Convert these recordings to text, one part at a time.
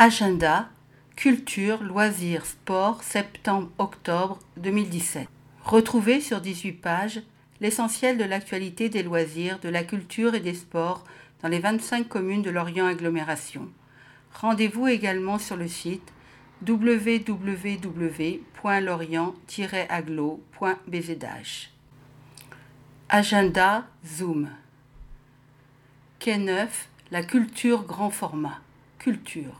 Agenda, culture, loisirs, sport, septembre-octobre 2017. Retrouvez sur 18 pages l'essentiel de l'actualité des loisirs, de la culture et des sports dans les 25 communes de Lorient Agglomération. Rendez-vous également sur le site www.lorient-aglo.bzh. Agenda Zoom. Quai Neuf, la culture grand format. Culture.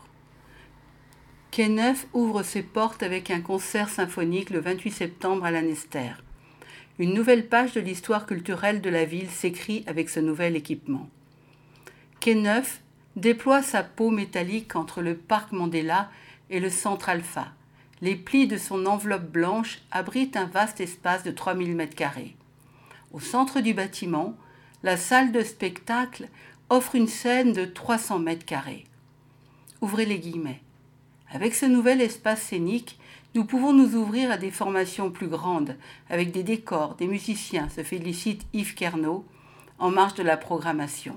Quai Neuf ouvre ses portes avec un concert symphonique le 28 septembre à la Nester. Une nouvelle page de l'histoire culturelle de la ville s'écrit avec ce nouvel équipement. Quai Neuf déploie sa peau métallique entre le parc Mandela et le centre Alpha. Les plis de son enveloppe blanche abritent un vaste espace de 3000 m². Au centre du bâtiment, la salle de spectacle offre une scène de 300 m². Ouvrez les guillemets. Avec ce nouvel espace scénique, nous pouvons nous ouvrir à des formations plus grandes, avec des décors, des musiciens, se félicite Yves Kernot, en marge de la programmation.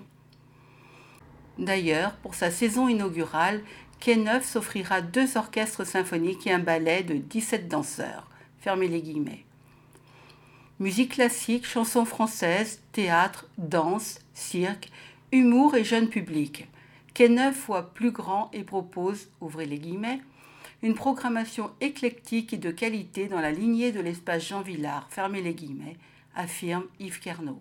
D'ailleurs, pour sa saison inaugurale, Quai Neuf s'offrira 2 orchestres symphoniques et un ballet de 17 danseurs. Fermez les guillemets. Musique classique, chansons françaises, théâtre, danse, cirque, humour et jeune public. Quai Neuf voit plus grand et propose, ouvrez les guillemets, une programmation éclectique et de qualité dans la lignée de l'espace Jean Villard, fermez les guillemets, affirme Yves Kernot.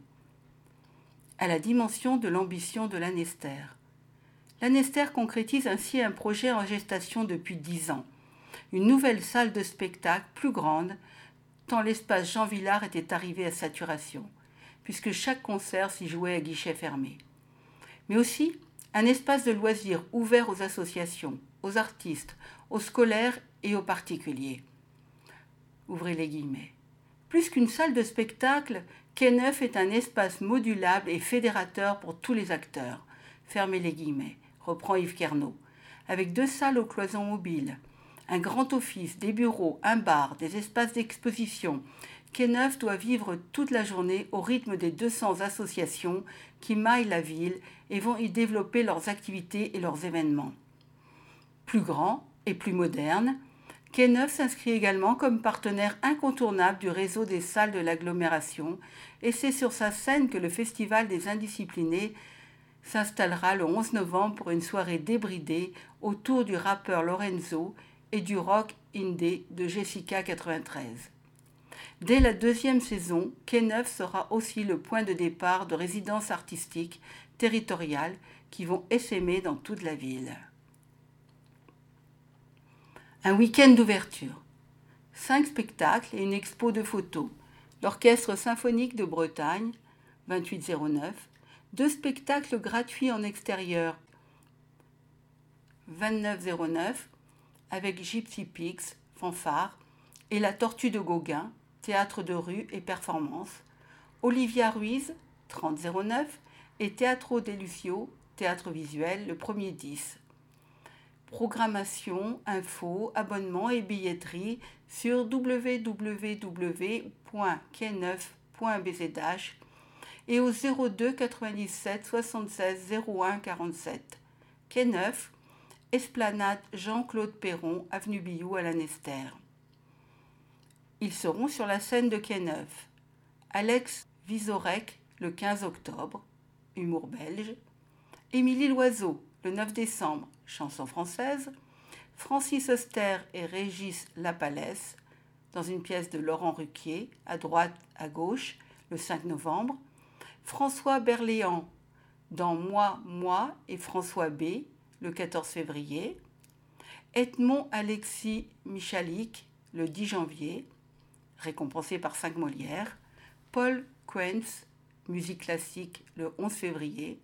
À la dimension de l'ambition de la Nester. La Nester concrétise ainsi un projet en gestation depuis 10 ans. Une nouvelle salle de spectacle plus grande, tant l'espace Jean Villard était arrivé à saturation, puisque chaque concert s'y jouait à guichet fermé. Mais aussi un espace de loisirs ouvert aux associations, aux artistes, aux scolaires et aux particuliers. Ouvrez les guillemets. Plus qu'une salle de spectacle, Quai Neuf est un espace modulable et fédérateur pour tous les acteurs. Fermez les guillemets, reprend Yves Kernot. Avec 2 salles aux cloisons mobiles, un grand office, des bureaux, un bar, des espaces d'exposition, Quai Neuf doit vivre toute la journée au rythme des 200 associations qui maillent la ville et vont y développer leurs activités et leurs événements. Plus grand et plus moderne, Quai Neuf s'inscrit également comme partenaire incontournable du réseau des salles de l'agglomération et c'est sur sa scène que le Festival des Indisciplinés s'installera le 11 novembre pour une soirée débridée autour du rappeur Lorenzo et du rock indé de Jessica 93. Dès la 2e saison, Quai Neuf sera aussi le point de départ de résidences artistiques territoriales qui vont essaimer dans toute la ville. Un week-end d'ouverture. 5 spectacles et une expo de photos. L'Orchestre symphonique de Bretagne, 2809. 2 spectacles gratuits en extérieur, 2909, avec Gypsy Pigs, fanfare, et La Tortue de Gauguin, théâtre de rue et performance, Olivia Ruiz, 3009, et Teatro de Lucio, théâtre visuel, le 1er 10. Programmation, infos, abonnements et billetterie sur www.quai9.bzh et au 02 97 76 01 47. Quai Neuf, Esplanade Jean-Claude Perron, avenue Billaud à la Nester. Ils seront sur la scène de Quai Neuf. Alex Vizorek, le 15 octobre, humour belge. Émilie Loiseau, le 9 décembre, chanson française. Francis Auster et Régis Lapalès, dans une pièce de Laurent Ruquier, à droite, à gauche, le 5 novembre. François Berléand, dans Moi et François B, le 14 février. Edmond Alexis Michalik, le 10 janvier, récompensé par 5 Molières. Paul Quentz, musique classique, le 11 février.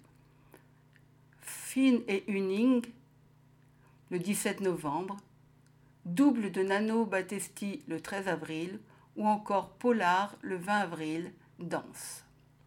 Finn et Huning, le 17 novembre. Double de Nano Battesti, le 13 avril. Ou encore Polar, le 20 avril, danse.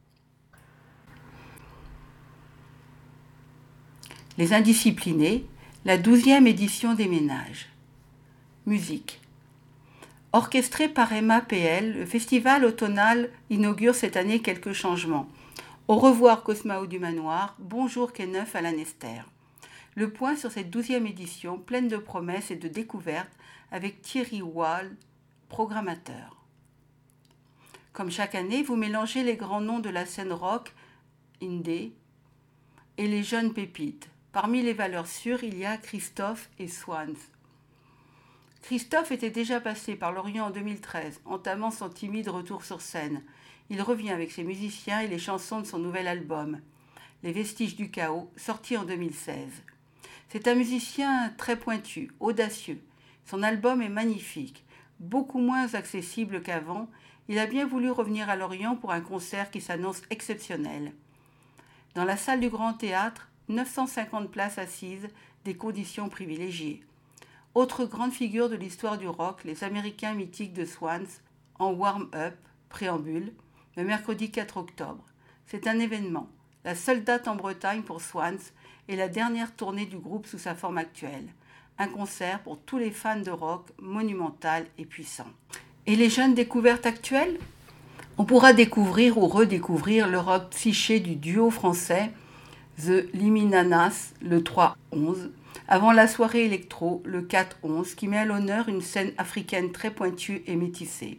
Les Indisciplinés, la 12e édition des Ménages. Musique. Orchestré par Emma PL, le festival automnal inaugure cette année quelques changements. Au revoir Cosmao du Manoir, bonjour Quai Neuf à la Nester. Le point sur cette 12e édition, pleine de promesses et de découvertes, avec Thierry Wall, programmateur. Comme chaque année, vous mélangez les grands noms de la scène rock, indé, et les jeunes pépites. Parmi les valeurs sûres, il y a Christophe et Swans. Christophe était déjà passé par Lorient en 2013, entamant son timide retour sur scène. Il revient avec ses musiciens et les chansons de son nouvel album, Les Vestiges du Chaos, sorti en 2016. C'est un musicien très pointu, audacieux. Son album est magnifique, beaucoup moins accessible qu'avant. Il a bien voulu revenir à Lorient pour un concert qui s'annonce exceptionnel. Dans la salle du Grand Théâtre, 950 places assises, des conditions privilégiées. Autre grande figure de l'histoire du rock, les Américains mythiques de Swans, en warm-up, préambule, le mercredi 4 octobre. C'est un événement, la seule date en Bretagne pour Swans et la dernière tournée du groupe sous sa forme actuelle. Un concert pour tous les fans de rock monumental et puissant. Et les jeunes découvertes actuelles ? On pourra découvrir ou redécouvrir le rock psyché du duo français The Liminanas le 3-11, avant la soirée électro le 4-11, qui met à l'honneur une scène africaine très pointue et métissée.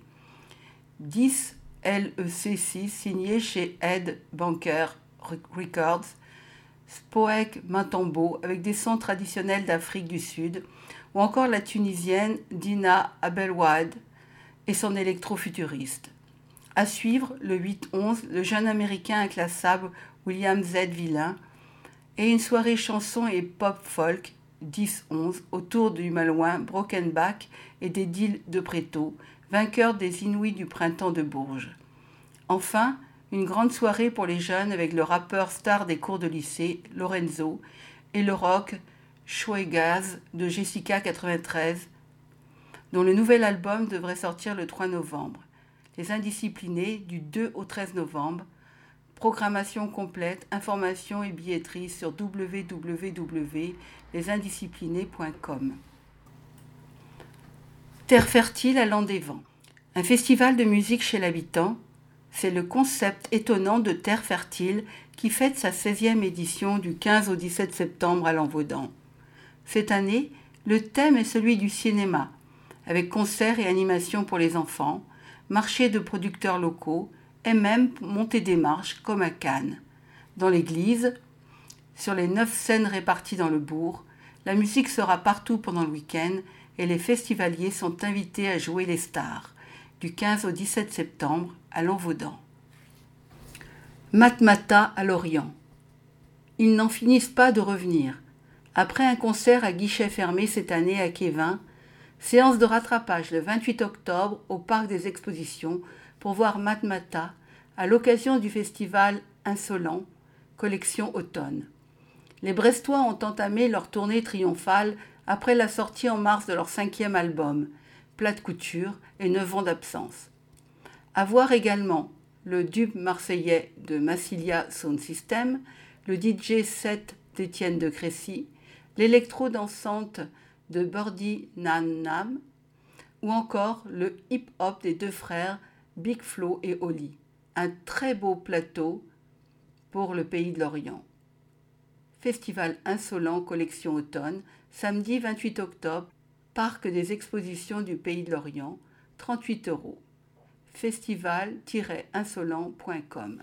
10 LEC6 signé chez Ed Banker Records, Spoek Matambo avec des sons traditionnels d'Afrique du Sud, ou encore la Tunisienne Dina Abelwad et son électro-futuriste. À suivre, le 8-11, le jeune américain inclassable William Z. Villain et une soirée chanson et pop-folk 10-11 autour du Malouin Brokenback et des Deals de Préto, vainqueurs des Inouïs du printemps de Bourges. Enfin, une grande soirée pour les jeunes avec le rappeur star des cours de lycée, Lorenzo, et le rock Shoegaz de Jessica 93, dont le nouvel album devrait sortir le 3 novembre. Les Indisciplinés du 2 au 13 novembre. Programmation complète, informations et billetterie sur www.lesindisciplinés.com. Terre fertile à Landévent. Un festival de musique chez l'habitant, c'est le concept étonnant de Terre fertile qui fête sa 16e édition du 15 au 17 septembre à Lanvaudan. Cette année, le thème est celui du cinéma, avec concerts et animations pour les enfants, marché de producteurs locaux et même montée des marches comme à Cannes. Dans l'église, sur les 9 scènes réparties dans le bourg, la musique sera partout pendant le week-end et les festivaliers sont invités à jouer les stars, du 15 au 17 septembre à Lanvaudan. Matmata à Lorient. Ils n'en finissent pas de revenir. Après un concert à guichet fermé cette année à Quévin, séance de rattrapage le 28 octobre au Parc des Expositions pour voir Matmata à l'occasion du festival Insolent, collection automne. Les Brestois ont entamé leur tournée triomphale après la sortie en mars de leur 5e album, Plate Couture et 9 ans d'absence. À voir également le dub marseillais de Massilia Sound System, le DJ set d'Étienne de Crécy, l'électro-dansante de Birdie Nan Nam, ou encore le hip-hop des deux frères Big Flo et Oli. Un très beau plateau pour le pays de l'Orient. Festival Insolent collection automne, samedi 28 octobre, Parc des Expositions du Pays de l'Orient, 38 €. Festival-insolent.com.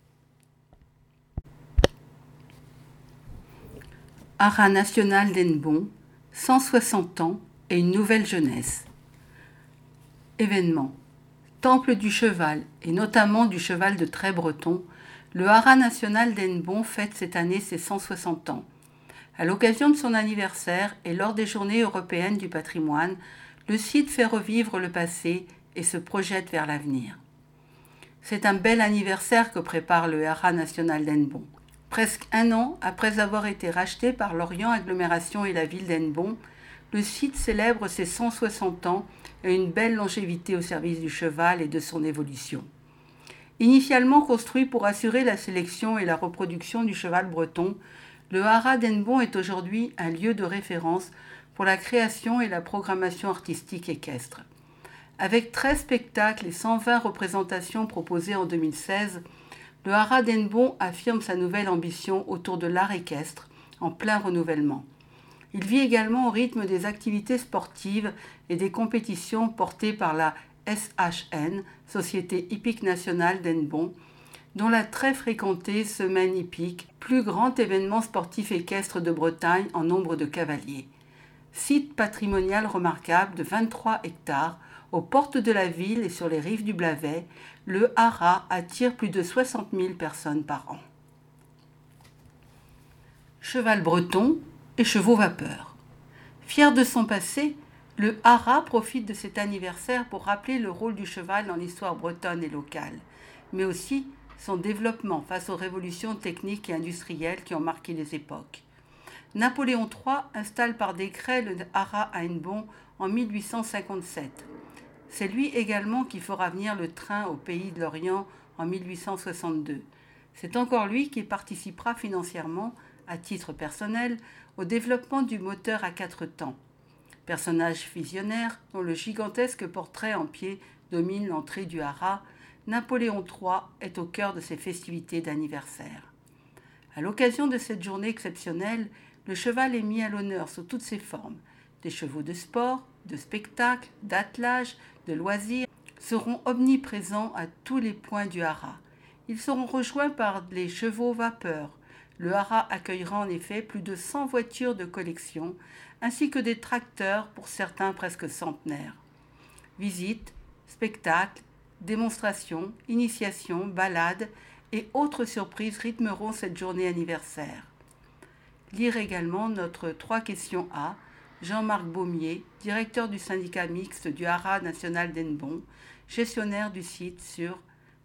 Haras national d'Hennebont, 160 ans et une nouvelle jeunesse. Événement. Temple du cheval, et notamment du cheval de trait breton, le Haras national d'Hennebont fête cette année ses 160 ans. À l'occasion de son anniversaire et lors des Journées européennes du patrimoine, le site fait revivre le passé et se projette vers l'avenir. C'est un bel anniversaire que prépare le Haras national d'Hennebont. Presque un an après avoir été racheté par Lorient Agglomération et la ville d'Hennebont, le site célèbre ses 160 ans et une belle longévité au service du cheval et de son évolution. Initialement construit pour assurer la sélection et la reproduction du cheval breton, le Haras d'Hennebont est aujourd'hui un lieu de référence pour la création et la programmation artistique équestre. Avec 13 spectacles et 120 représentations proposées en 2016, le Haras d'Hennebont affirme sa nouvelle ambition autour de l'art équestre en plein renouvellement. Il vit également au rythme des activités sportives et des compétitions portées par la SHN, Société hippique nationale d'Hennebont, dont la très fréquentée Semaine hippique, plus grand événement sportif équestre de Bretagne en nombre de cavaliers. Site patrimonial remarquable de 23 hectares, aux portes de la ville et sur les rives du Blavet, le Haras attire plus de 60 000 personnes par an. Cheval breton et chevaux vapeur. Fier de son passé, le Haras profite de cet anniversaire pour rappeler le rôle du cheval dans l'histoire bretonne et locale, mais aussi son développement face aux révolutions techniques et industrielles qui ont marqué les époques. Napoléon III installe par décret le Haras à Hennebont en 1857. C'est lui également qui fera venir le train au pays de l'Orient en 1862. C'est encore lui qui participera financièrement, à titre personnel, au développement du moteur à 4 temps. Personnage visionnaire dont le gigantesque portrait en pied domine l'entrée du Haras, Napoléon III est au cœur de ces festivités d'anniversaire. À l'occasion de cette journée exceptionnelle, le cheval est mis à l'honneur sous toutes ses formes. Des chevaux de sport, de spectacle, d'attelage, de loisirs seront omniprésents à tous les points du Haras. Ils seront rejoints par les chevaux vapeur. Le Haras accueillera en effet plus de 100 voitures de collection, ainsi que des tracteurs pour certains presque centenaires. Visites, spectacles, démonstrations, initiations, balades et autres surprises rythmeront cette journée anniversaire. Lire également notre 3 questions A, Jean-Marc Baumier, directeur du syndicat mixte du Haras national d'Hennebont, gestionnaire du site sur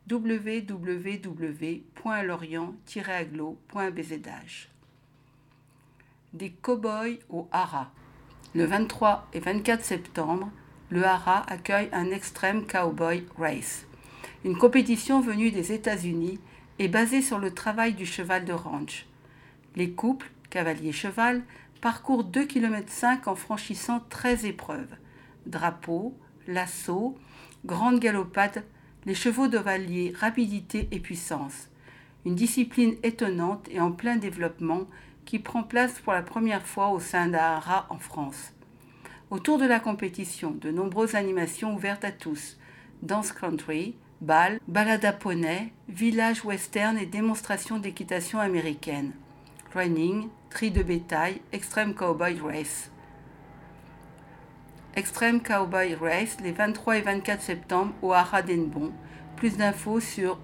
www.lorient-aglo.bzh. Des cow-boys au Haras. Le 23 et 24 septembre, le Haras accueille un Extreme Cowboy Race, une compétition venue des États-Unis et basée sur le travail du cheval de ranch. Les couples, cavalier-cheval, parcourent 2,5 km en franchissant 13 épreuves. Drapeau, lasso, grande galopade, les chevaux d'Ovalier, rapidité et puissance. Une discipline étonnante et en plein développement qui prend place pour la première fois au sein d'un Haras en France. Autour de la compétition, de nombreuses animations ouvertes à tous. Dance country, bal, balade à poney, village western et démonstrations d'équitation américaine. Training, tri de bétail, Extreme Cowboy Race. Extreme Cowboy Race les 23 et 24 septembre au Haras d'Hennebont. Plus d'infos sur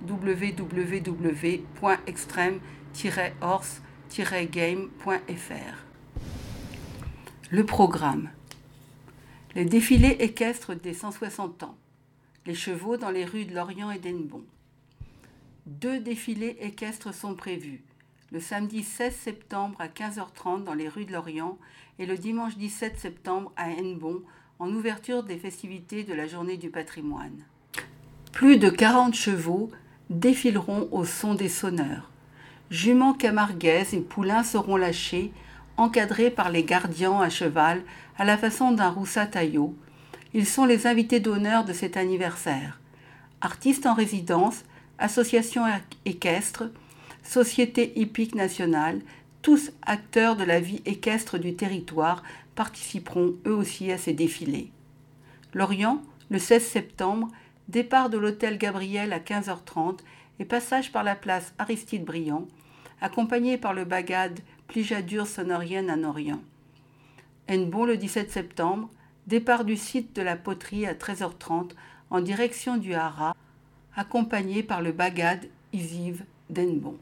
www.extreme-horse-game.fr. Le programme. Les défilés équestres des 160 ans. Les chevaux dans les rues de Lorient et d'Hennebont. 2 défilés équestres sont prévus. Le samedi 16 septembre à 15h30 dans les rues de Lorient et le dimanche 17 septembre à Hennebont en ouverture des festivités de la Journée du patrimoine. Plus de 40 chevaux défileront au son des sonneurs. Juments camarguaises et poulains seront lâchés, encadrés par les gardiens à cheval à la façon d'un roussat-taillot. Ils sont les invités d'honneur de cet anniversaire. Artistes en résidence, associations équestres, Société hippique nationale, tous acteurs de la vie équestre du territoire participeront eux aussi à ces défilés. Lorient, le 16 septembre, départ de l'hôtel Gabriel à 15h30 et passage par la place Aristide Briand, accompagné par le bagad Plijadur Sonorienne à Orient. Hennebont le 17 septembre, départ du site de la poterie à 13h30 en direction du Haras, accompagné par le bagad Isive d'Hennebont.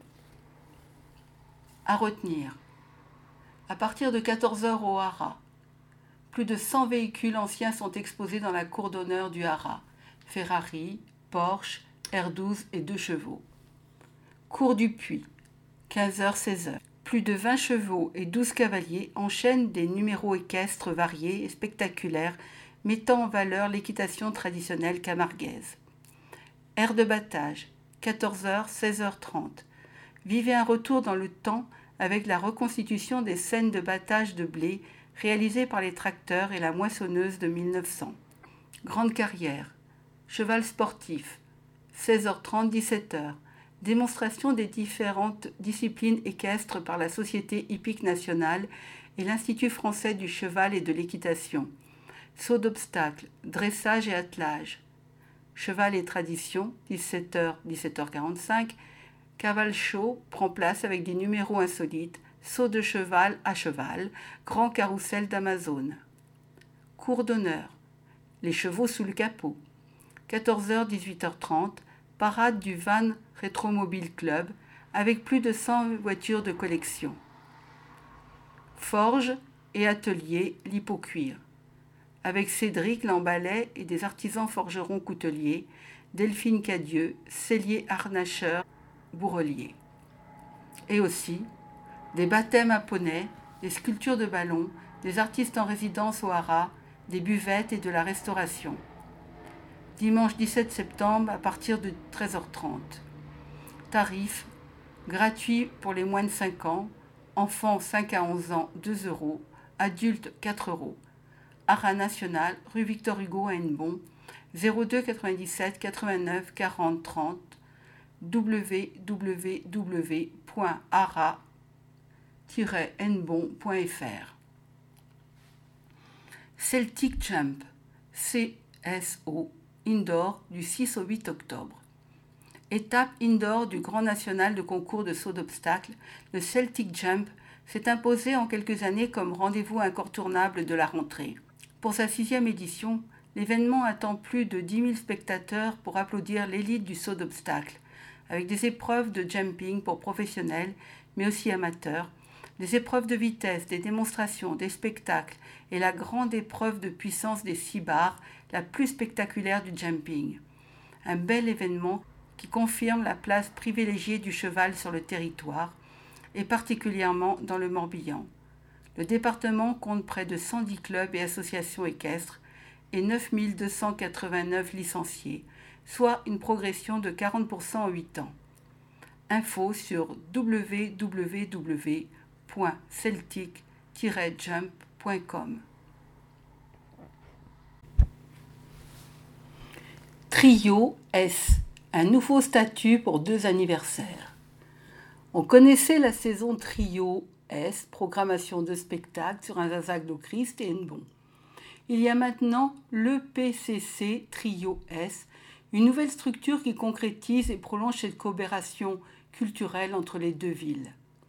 À retenir. À partir de 14h au Haras, plus de 100 véhicules anciens sont exposés dans la cour d'honneur du Haras. Ferrari, Porsche, R12 et 2 chevaux. Cours du Puy, 15h-16h. Plus de 20 chevaux et 12 cavaliers enchaînent des numéros équestres variés et spectaculaires mettant en valeur l'équitation traditionnelle camarguaise. Aire de battage, 14h-16h30. Vivez un retour dans le temps avec la reconstitution des scènes de battage de blé réalisées par les tracteurs et la moissonneuse de 1900. Grande carrière, cheval sportif, 16h30-17h. démonstration des différentes disciplines équestres par la Société hippique nationale et l'Institut français du cheval et de l'équitation, saut d'obstacles, dressage et attelage, cheval et tradition, 17h, 17h45, cavale show prend place avec des numéros insolites, saut de cheval à cheval, grand carrousel d'Amazone. Cours d'honneur, les chevaux sous le capot. 14h, 18h30, parade du Van Rétromobile Club avec plus de 100 voitures de collection. Forge et atelier Lipocuir, avec Cédric Lambalet et des artisans forgerons couteliers, Delphine Cadieux, sellier harnacheur, bourrelier. Et aussi des baptêmes à poney, des sculptures de ballons, des artistes en résidence au haras, des buvettes et de la restauration. Dimanche 17 septembre à partir de 13h30. Tarif gratuit pour les moins de 5 ans, enfants 5 à 11 ans 2 €, adultes 4 €. Haras national, rue Victor Hugo à Hennebont, 02 97 89 40 30, www.haras-hennebont.fr. Celtic Jump, CSO, indoor du 6 au 8 octobre. Étape indoor du Grand National de concours de saut d'obstacles, le Celtic Jump s'est imposé en quelques années comme rendez-vous incontournable de la rentrée. Pour sa 6e édition, l'événement attend plus de 10 000 spectateurs pour applaudir l'élite du saut d'obstacles, avec des épreuves de jumping pour professionnels, mais aussi amateurs, des épreuves de vitesse, des démonstrations, des spectacles et la grande épreuve de puissance des 6 barres, la plus spectaculaire du jumping. Un bel événement qui confirme la place privilégiée du cheval sur le territoire, et particulièrement dans le Morbihan. Le département compte près de 110 clubs et associations équestres et 9 289 licenciés, soit une progression de 40% en 8 ans. Info sur www.celtic-jump.com. Trio S, un nouveau statut pour 2 anniversaires. On connaissait la saison Trio S, programmation de spectacles sur Saint-Zazac-le-Christ et Hennebont. Il y a maintenant l'EPCC Trio S, une nouvelle structure qui concrétise et prolonge cette coopération culturelle entre les 2 villes.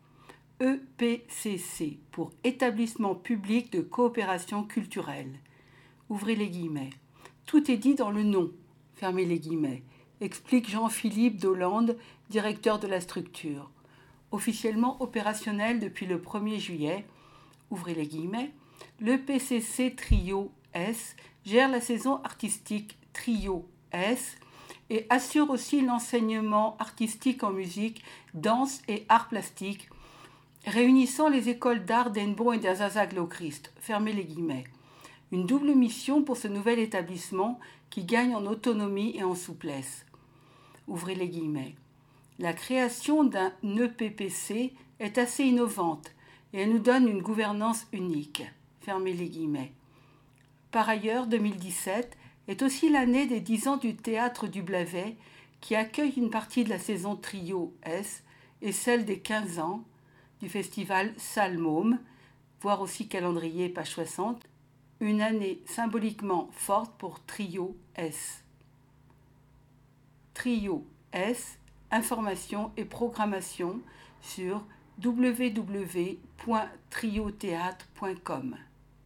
EPCC pour Établissement public de coopération culturelle. Ouvrez les guillemets. Tout est dit dans le nom. Fermez les guillemets. Explique Jean-Philippe Dolande, directeur de la structure. Officiellement opérationnel depuis le 1er juillet, ouvrez les guillemets, le PCC Trio S gère la saison artistique Trio S et assure aussi l'enseignement artistique en musique, danse et arts plastiques, réunissant les écoles d'art d'Hennebont et d'Azazac-le-Christ. Fermez les guillemets. Une double mission pour ce nouvel établissement qui gagne en autonomie et en souplesse. Ouvrez les guillemets. La création d'un EPPC est assez innovante et elle nous donne une gouvernance unique. Fermez les guillemets. Par ailleurs, 2017 est aussi l'année des 10 ans du Théâtre du Blavet qui accueille une partie de la saison Trio S et celle des 15 ans du festival Salle Môme, voir aussi calendrier page 60, une année symboliquement forte pour Trio S. Trio S, information et programmation sur www.triothéâtre.com.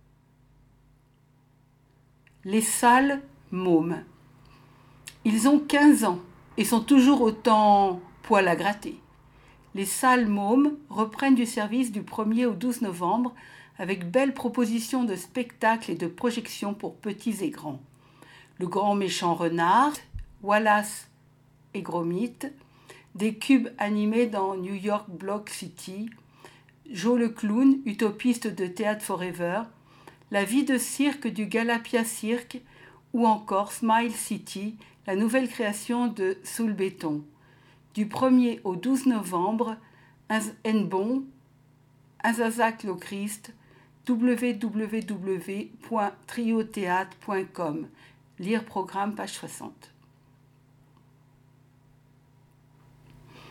Les salles Môme. Ils ont 15 ans et sont toujours autant poil à gratter. Les salles Môme reprennent du service du 1er au 12 novembre avec belles propositions de spectacles et de projections pour petits et grands. Le grand méchant renard, Wallace et Gromit, des cubes animés dans New York Block City, Joe le clown, utopiste de Théâtre Forever, la vie de cirque du Galapia Cirque ou encore Smile City, la nouvelle création de Soul Béton. Du 1er au 12 novembre, Hennebont, Saint-Zazac-le-Christ, www.triothéâtre.com. Lire programme page 60.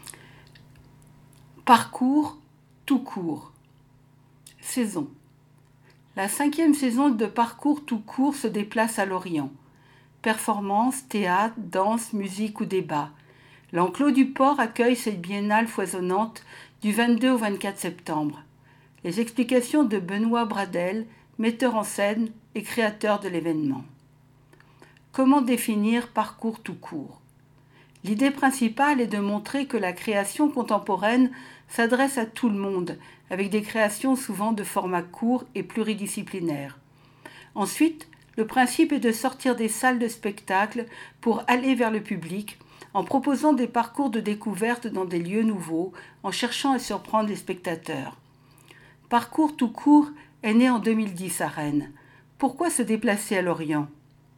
Parcours tout court. Saison. La 5e saison de Parcours tout court se déplace à Lorient. Performances, théâtre, danse, musique ou débat. L'enclos du port accueille cette biennale foisonnante du 22 au 24 septembre. Les explications de Benoît Bradel, metteur en scène et créateur de l'événement. Comment définir Parcours tout court ? L'idée principale est de montrer que la création contemporaine s'adresse à tout le monde, avec des créations souvent de format court et pluridisciplinaire. Ensuite, le principe est de sortir des salles de spectacle pour aller vers le public, en proposant des parcours de découverte dans des lieux nouveaux, en cherchant à surprendre les spectateurs. Parcours tout court est né en 2010 à Rennes. Pourquoi se déplacer à Lorient ?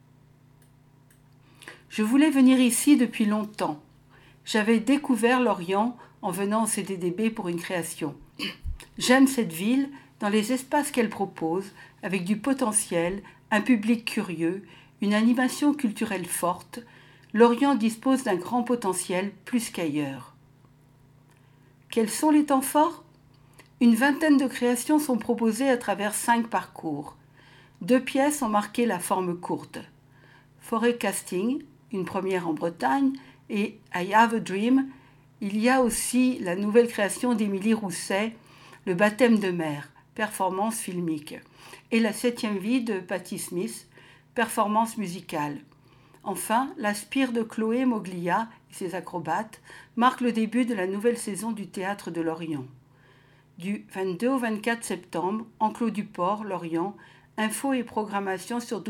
Je voulais venir ici depuis longtemps. J'avais découvert Lorient en venant au CDDB pour une création. J'aime cette ville dans les espaces qu'elle propose, avec du potentiel, un public curieux, une animation culturelle forte. Lorient dispose d'un grand potentiel plus qu'ailleurs. Quels sont les temps forts ? Une vingtaine de créations sont proposées à travers 5 parcours. 2 pièces ont marqué la forme courte. Forêt Casting, une première en Bretagne, et I Have a Dream. Il y a aussi la nouvelle création d'Émilie Rousset, Le baptême de mer, performance filmique, et La 7e vie de Patti Smith, performance musicale. Enfin, La Spire de Chloé Moglia et ses acrobates marque le début de la nouvelle saison du Théâtre de Lorient. Du 22 au 24 septembre, Enclos du Port, Lorient, infos et programmation sur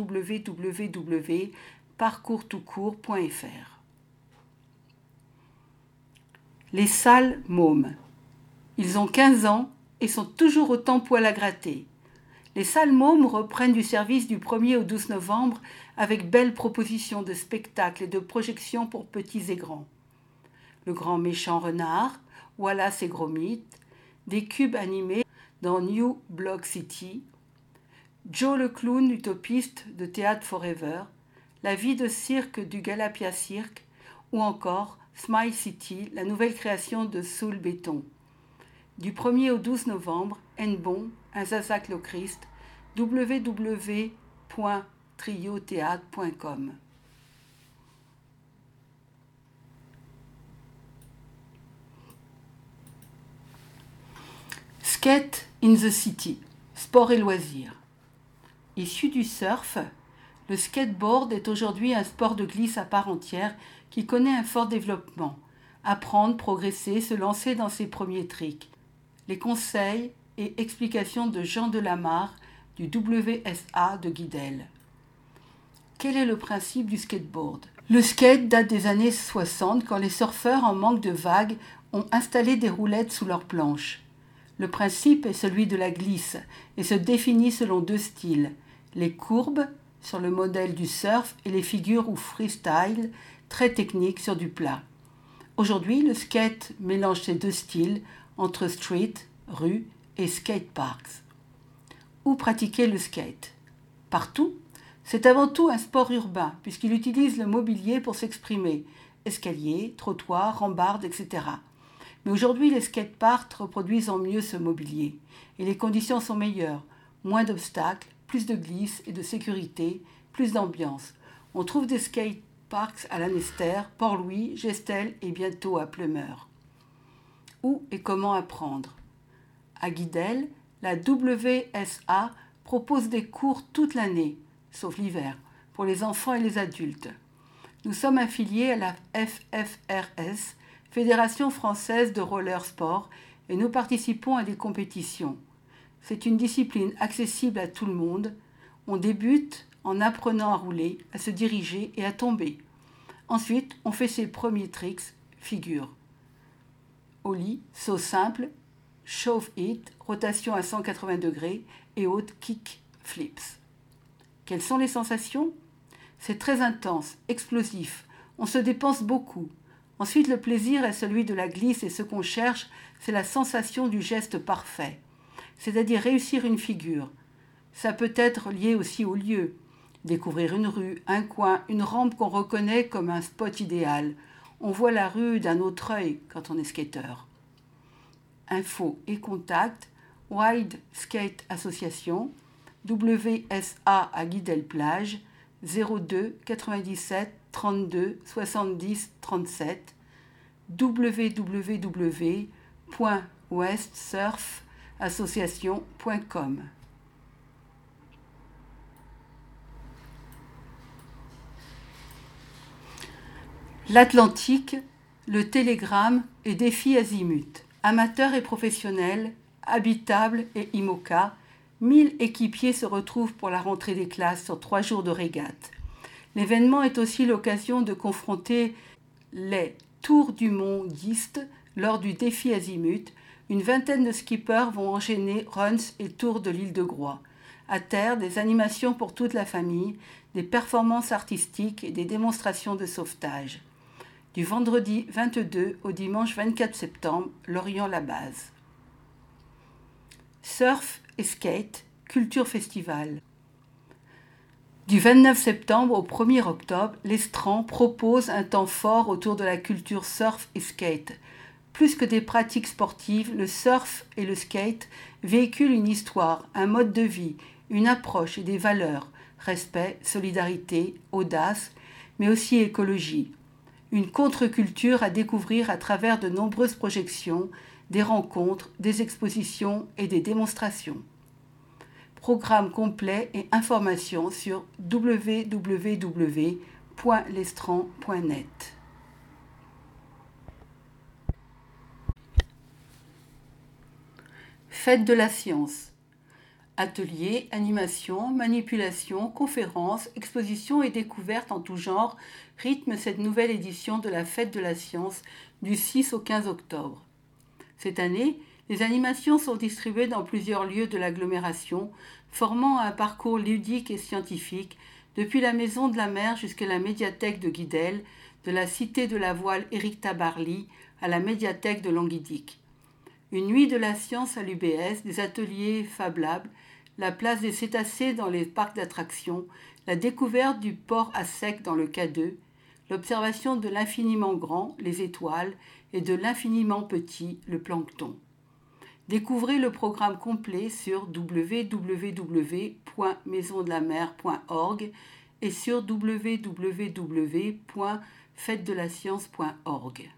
www.parcourstoutcourt.fr. Les salles mômes. Ils ont 15 ans et sont toujours autant poil à gratter. Les salles mômes reprennent du service du 1er au 12 novembre avec belles propositions de spectacles et de projections pour petits et grands. Le grand méchant renard, Wallace et Gromit, des cubes animés dans New Block City, Joe le clown utopiste de Théâtre Forever, la vie de cirque du Galapia Cirque ou encore Smile City, la nouvelle création de Soul Béton. Du 1er au 12 novembre, Nbon, un Zazac le Christ, www.triotheatre.com. Skate in the City, sport et loisirs. Issu du surf, le skateboard est aujourd'hui un sport de glisse à part entière qui connaît un fort développement. Apprendre, progresser, se lancer dans ses premiers tricks. Les conseils et explications de Jean Delamarre du WSA de Guidel. Quel est le principe du skateboard ? Le skate date des années 60 quand les surfeurs en manque de vagues ont installé des roulettes sous leurs planches. Le principe est celui de la glisse et se définit selon 2 styles. Les courbes sur le modèle du surf et les figures ou freestyle très techniques sur du plat. Aujourd'hui, le skate mélange ces 2 styles entre street, rue et skateparks. Où pratiquer le skate ? Partout ? C'est avant tout un sport urbain puisqu'il utilise le mobilier pour s'exprimer. Escaliers, trottoirs, rambardes, etc. Mais aujourd'hui, les skateparks reproduisent en mieux ce mobilier et les conditions sont meilleures. Moins d'obstacles, plus de glisse et de sécurité, plus d'ambiance. On trouve des skateparks à Lanester, Port-Louis, Gestel et bientôt à Pleumeur. Où et comment apprendre ? À Guidel, la WSA propose des cours toute l'année, sauf l'hiver, pour les enfants et les adultes. Nous sommes affiliés à la FFRS, Fédération française de roller sport, et nous participons à des compétitions. C'est une discipline accessible à tout le monde. On débute en apprenant à rouler, à se diriger et à tomber. Ensuite, on fait ses premiers tricks, figure. Ollie, saut simple, shove it, rotation à 180 degrés et haute kick flips. Quelles sont les sensations ? C'est très intense, explosif. On se dépense beaucoup. Ensuite, le plaisir est celui de la glisse et ce qu'on cherche, c'est la sensation du geste parfait. C'est-à-dire réussir une figure. Ça peut être lié aussi au lieu. Découvrir une rue, un coin, une rampe qu'on reconnaît comme un spot idéal. On voit la rue d'un autre œil quand on est skateur. Infos et contacts, Wild Skate Association, WSA à Guidel-Plage, 02 97 32 70 37, www.westsurfassociation.com. L'Atlantique, le Télégramme et Défi Azimut. Amateurs et professionnels, Habitable et IMOCA, 1000 équipiers se retrouvent pour la rentrée des classes sur 3 jours de régate. L'événement est aussi l'occasion de confronter les Tours du Mondistes lors du Défi Azimut. Une vingtaine de skippers vont enchaîner runs et tours de l'île de Groix. À terre, des animations pour toute la famille, des performances artistiques et des démonstrations de sauvetage. Du vendredi 22 au dimanche 24 septembre, Lorient-la-Base. Surf et skate, Culture Festival. Du 29 septembre au 1er octobre, l'Estran propose un temps fort autour de la culture surf et skate. Plus que des pratiques sportives, le surf et le skate véhiculent une histoire, un mode de vie, une approche et des valeurs, respect, solidarité, audace, mais aussi écologie. Une contre-culture à découvrir à travers de nombreuses projections, des rencontres, des expositions et des démonstrations. Programme complet et informations sur www.lestran.net. Fête de la science. Ateliers, animations, manipulations, conférences, expositions et découvertes en tout genre rythment cette nouvelle édition de la Fête de la science du 6 au 15 octobre. Cette année, les animations sont distribuées dans plusieurs lieux de l'agglomération, formant un parcours ludique et scientifique depuis la Maison de la Mer jusqu'à la médiathèque de Guidel, de la Cité de la Voile Éric Tabarly à la médiathèque de Languidic. Une nuit de la science à l'UBS, des ateliers Fab Lab, la place des cétacés dans les parcs d'attractions, la découverte du port à sec dans le K2, l'observation de l'infiniment grand, les étoiles, et de l'infiniment petit, le plancton. Découvrez le programme complet sur www.maisondelamer.org et sur www.fêtedelascience.org.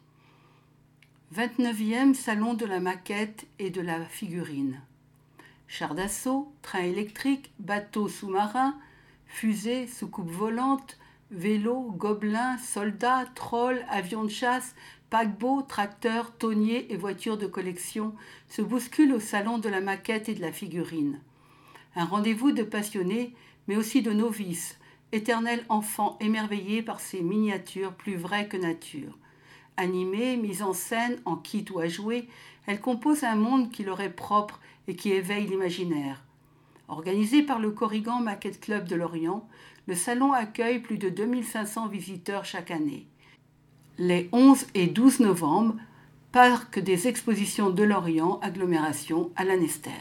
29e Salon de la maquette et de la figurine. Chars d'assaut, trains électriques, bateaux sous-marins, fusées, soucoupes volantes, vélos, gobelins, soldats, trolls, avions de chasse, paquebots, tracteurs, tonniers et voitures de collection se bousculent au salon de la maquette et de la figurine. Un rendez-vous de passionnés, mais aussi de novices, éternels enfants émerveillés par ces miniatures plus vraies que nature. Animée, mise en scène, en kit ou à jouer, elle compose un monde qui leur est propre et qui éveille l'imaginaire. Organisé par le Corrigan Maquette Club de Lorient, le salon accueille plus de 2500 visiteurs chaque année. Les 11 et 12 novembre, Parc des expositions de Lorient, agglomération à Lanester.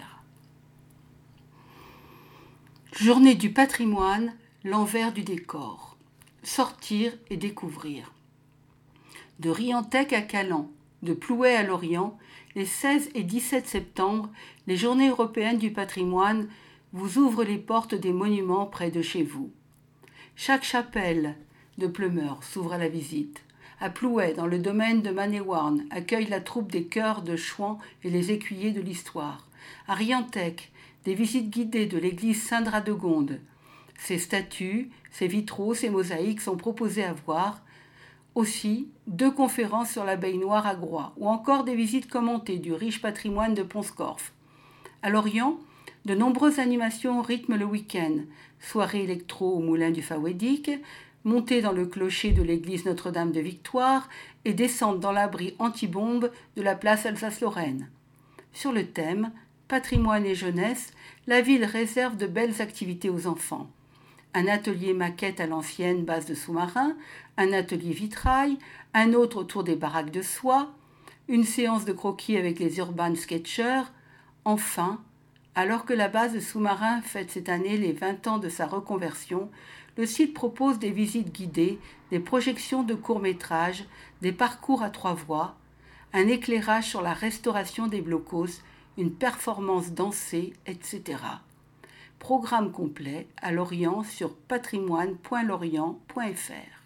Journée du patrimoine, l'envers du décor. Sortir et découvrir. De Riantec à Calan, de Plouay à Lorient, les 16 et 17 septembre, les Journées européennes du patrimoine vous ouvrent les portes des monuments près de chez vous. Chaque chapelle de Pleumeur s'ouvre à la visite. À Plouay, dans le domaine de Manéwarn, accueille la troupe des chœurs de Chouans et les écuyers de l'histoire. À Riantec, des visites guidées de l'église Saint-Radegonde. Ses statues, ses vitraux, ses mosaïques sont proposés à voir. Aussi, 2 conférences sur l'abeille noire à Groix, ou encore des visites commentées du riche patrimoine de Pont-Scorff. À Lorient, de nombreuses animations rythment le week-end. Soirée électro au moulin du Fawédic, montée dans le clocher de l'église Notre-Dame de Victoire et descente dans l'abri anti-bombe de la place Alsace-Lorraine. Sur le thème « Patrimoine et jeunesse », la ville réserve de belles activités aux enfants. Un atelier maquette à l'ancienne base de sous-marins, un atelier vitrail, un autre autour des baraques de soie, une séance de croquis avec les urban sketchers. Enfin, alors que la base de sous-marins fête cette année les 20 ans de sa reconversion, le site propose des visites guidées, des projections de courts-métrages, des parcours à 3 voies. un éclairage sur la restauration des blocos, une performance dansée, etc. Programme complet à Lorient sur patrimoine.lorient.fr.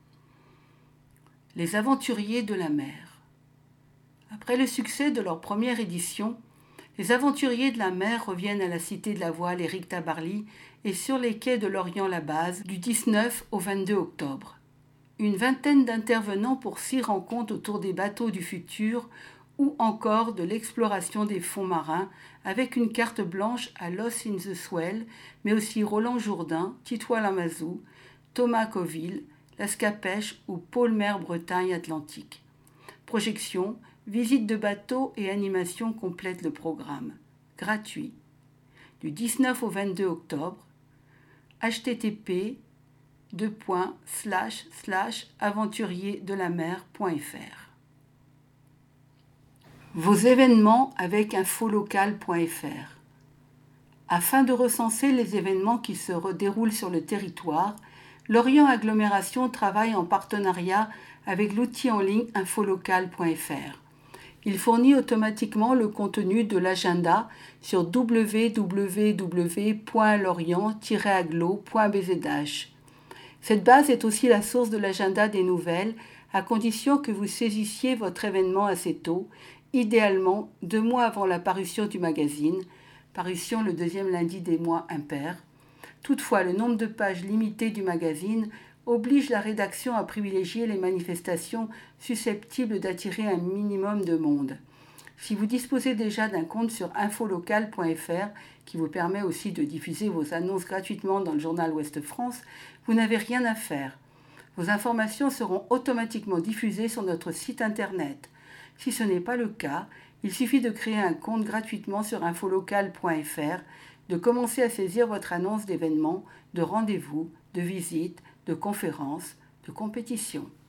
Les aventuriers de la mer. Après le succès de leur première édition, les aventuriers de la mer reviennent à la Cité de la Voile Éric Tabarly et sur les quais de Lorient-la-Base du 19 au 22 octobre. Une vingtaine d'intervenants pour 6 rencontres autour des bateaux du futur ou encore de l'exploration des fonds marins avec une carte blanche à Lost in the Swell, mais aussi Roland Jourdain, Titois Lamazou, Thomas Coville, Lascapèche ou Paul Mer Bretagne Atlantique. Projection, visite de bateaux et animation complètent le programme. Gratuit. Du 19 au 22 octobre. http://aventuriersdelamer.fr. Vos événements avec infolocal.fr. Afin de recenser les événements qui se déroulent sur le territoire, Lorient Agglomération travaille en partenariat avec l'outil en ligne infolocal.fr. Il fournit automatiquement le contenu de l'agenda sur www.lorient-agglo.bzh. Cette base est aussi la source de l'agenda des nouvelles, à condition que vous saisissiez votre événement assez tôt, idéalement 2 mois avant la parution du magazine, parution le 2e lundi des mois impairs. Toutefois, le nombre de pages limité du magazine oblige la rédaction à privilégier les manifestations susceptibles d'attirer un minimum de monde. Si vous disposez déjà d'un compte sur infolocal.fr, qui vous permet aussi de diffuser vos annonces gratuitement dans le journal Ouest France, vous n'avez rien à faire. Vos informations seront automatiquement diffusées sur notre site internet. Si ce n'est pas le cas, il suffit de créer un compte gratuitement sur infolocal.fr, de commencer à saisir votre annonce d'événements, de rendez-vous, de visites, de conférences, de compétitions.